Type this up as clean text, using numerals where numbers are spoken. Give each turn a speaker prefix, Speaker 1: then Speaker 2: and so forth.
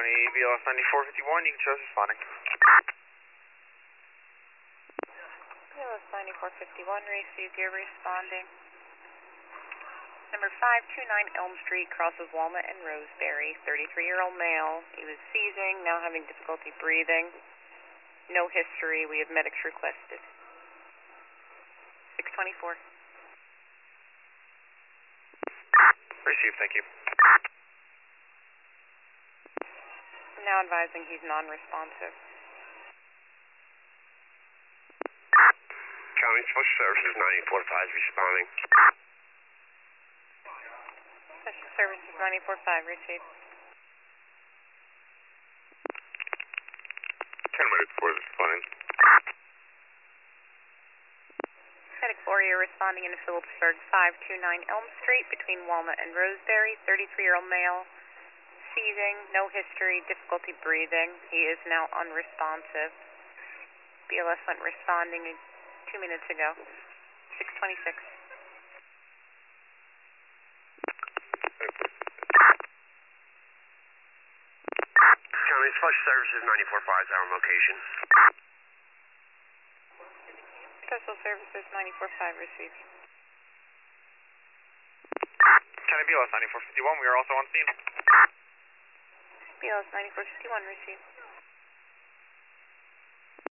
Speaker 1: County, BLS 9451, you can choose responding.
Speaker 2: BLS 9451, received, you're responding. Number 529 Elm Street, crosses Walnut and Roseberry, 33-year-old male. He was seizing, now having difficulty breathing. No history, we have medics requested. 624.
Speaker 1: Received, thank you.
Speaker 2: I'm now advising he's non-responsive.
Speaker 3: County Special Services 94-5 responding.
Speaker 2: Special Services 94-5, received.
Speaker 3: 10 minutes before responding.
Speaker 2: Medic 4, you're responding into Phillipsburg, 529 Elm Street, between Walnut and Roseberry, 33-year-old male, seizing, no history, difficulty breathing. He is now unresponsive. BLS went responding 2 minutes ago. 626.
Speaker 3: County Special Services 94-5 is our location.
Speaker 2: Special Services 94-5, received.
Speaker 1: County BLS 9451, we are also on scene.
Speaker 2: BLS 9451, received.